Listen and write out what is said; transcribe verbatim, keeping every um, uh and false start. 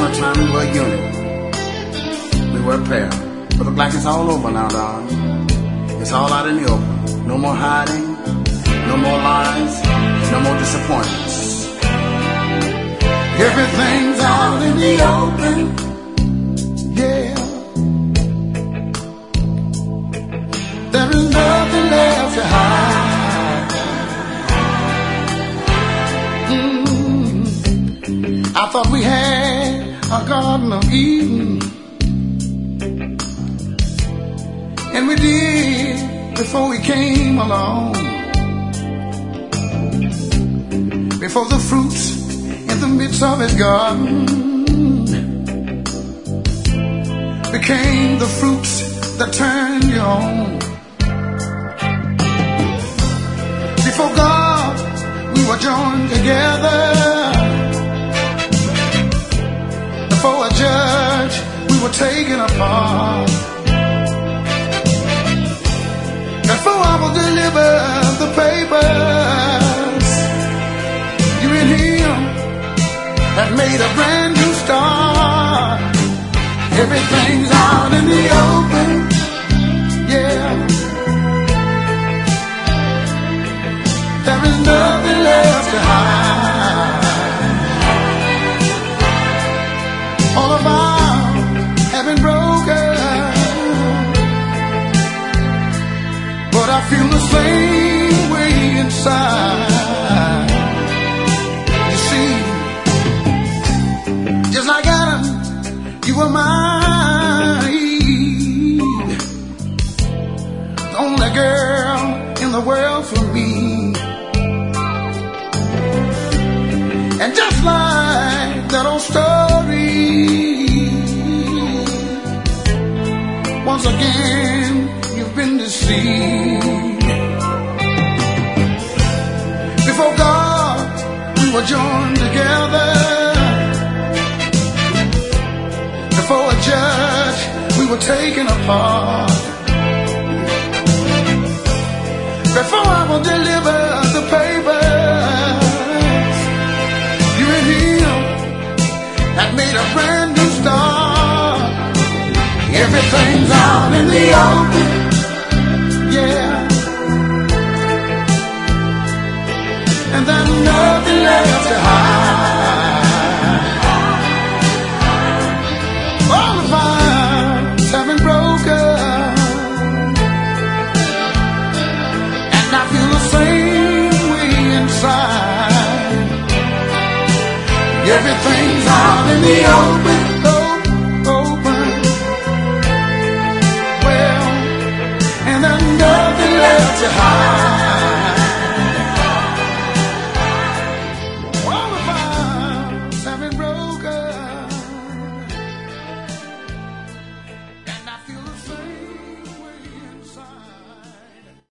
upon a time we were a unit. We were a pair. But look like it's all over now, darling. It's all out in the open. No more hiding, no more lies, no more disappointments. Everything's out in the open. Yeah. There is nothing left to hide. Mm. I thought we had a Garden of Eden, and we did before we came along. Before the fruits in the midst of his garden became the fruits that turned you on. Before God, we were joined together. Before a judge, we were taken apart. Before I will deliver the papers, you and him have made a brand new start. Everything's out in the open, yeah. There is nothing left to hide. All of our have been broken, but I feel the same way inside. You see, just like Adam, you were my Eve, the only girl in the world for me. And just like that old story, once again you've been deceived. Before God, we were joined together. Before a judge, we were taken apart. Before I will deliver the papers, you and him had made a brand new start. Everything's out in the open, yeah. And there's nothing left to hide. All the vines have been broken, and I feel the same way inside. Everything's out in the open.